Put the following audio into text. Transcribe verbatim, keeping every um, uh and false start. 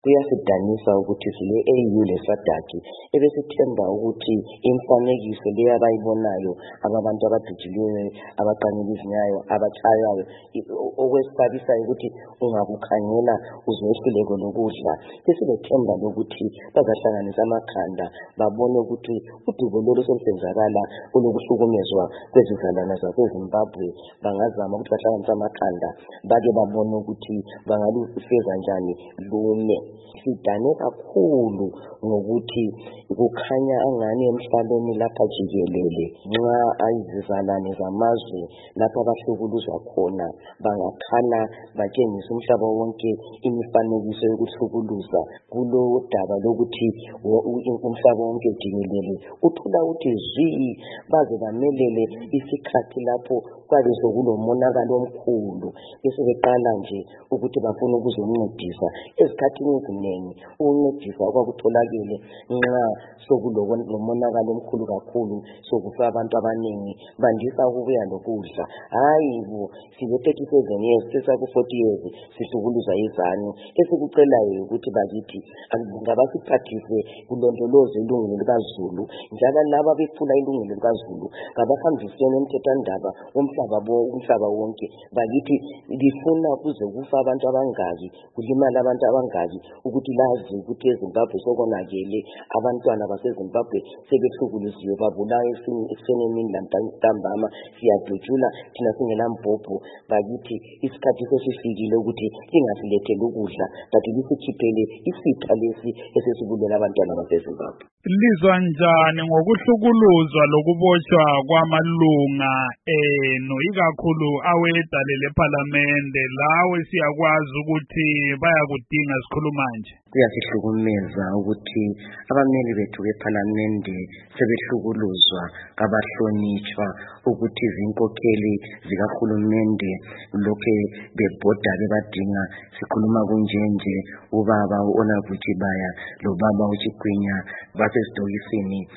Kuyasidanisa ukuthi sile A U lesadaki ebesithemba ukuthi imfanekiso le abayibonayo ababantu abadujileyo abaqanyela izinyayo abatshayayo okwesibabisayo ukuthi ungakukhangela uzehluleke lokudla. Besilethemba lokuthi bazahlanganisa amakhanda babone ukuthi udubo lolu solusenzakala olokuhlukumezwa kwezizalwane zaseZimbabwe bangazama ukuthi bahlanganise amakhanda bake babone ukuthi bangalufeza njani lume. Sidane kakhulu ngokuthi kukhanya angani emhlabeni lapha jikelele nxa ayizizalwane zamazwe lapha abahlukuluzwa khona bangakhala batshengisa umhlaba wonke imifanekiso yokuhlukuluza kulo daba lokuthi umhlaba wonke jikelele uthola ukuthi zwi baze bamelele isikhathi lapho kwabe sokulomonakalo omkhulu besebeqala nje ukuthi bafuna ukuzoncedisa ezikhathini eziningi ukuncedisa kwakutholakele nxa sokulomonakalo omkhulu kakhulu sokufa abantu abaningi bandisa ukubuya lokudla hayi bo sibe thirty-seven years sesaku forty years sihlukuluza izanu esikucelayo ukuthi bakithi ngabasiphathise kulondoloze ilungelo likaZulu njalo laba befuna ilungelo likaZulu ngabahambiseni emthethwandaba umhlaba bo umhlaba wonke bakithi lifuna kuze kufa abantu abangaki kulimala abantu abangaki ukuthi lazi ukuthi eZimbabwe sokonakele abantwana baseZimbabwe sebehlukuluziwe babulawa ekuseni emini lantambama siyadutshula thina singela mbhobho bakithi isikhathi sesifikile ukuthi lingasilethele ukudla kanti lisikhiphele isitha lesi esesibulela abantwana baseZimbabwe. Lizwa njani ngokuhlukuluzwa lokubotshwa kwamalunga eno ikakhulu awedale lePhalamende lawe siyakwazi ukuthi bayakudinga sikhuluma nje? Kuyasihlukumeza ukuthi abameli bethu bePhalamende sebehlukuluzwa kabahlonitshwa ukuthi izinkokheli zikahulumende lokhe bebhoda bebadinga sikhuluma kunjenje ubaba uOnavuthi Baya lobaba uChigwinya basesitokisini